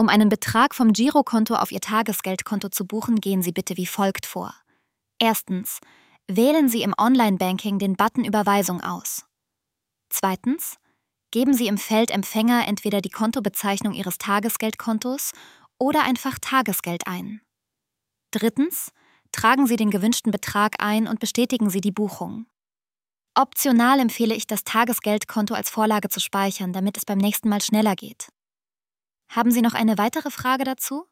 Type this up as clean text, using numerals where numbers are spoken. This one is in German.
Um einen Betrag vom Girokonto auf Ihr Tagesgeldkonto zu buchen, gehen Sie bitte wie folgt vor. Erstens, wählen Sie im Online-Banking den Button Überweisung aus. Zweitens, geben Sie im Feld Empfänger entweder die Kontobezeichnung Ihres Tagesgeldkontos oder einfach Tagesgeld ein. Drittens, tragen Sie den gewünschten Betrag ein und bestätigen Sie die Buchung. Optional empfehle ich, das Tagesgeldkonto als Vorlage zu speichern, damit es beim nächsten Mal schneller geht. Haben Sie noch eine weitere Frage dazu?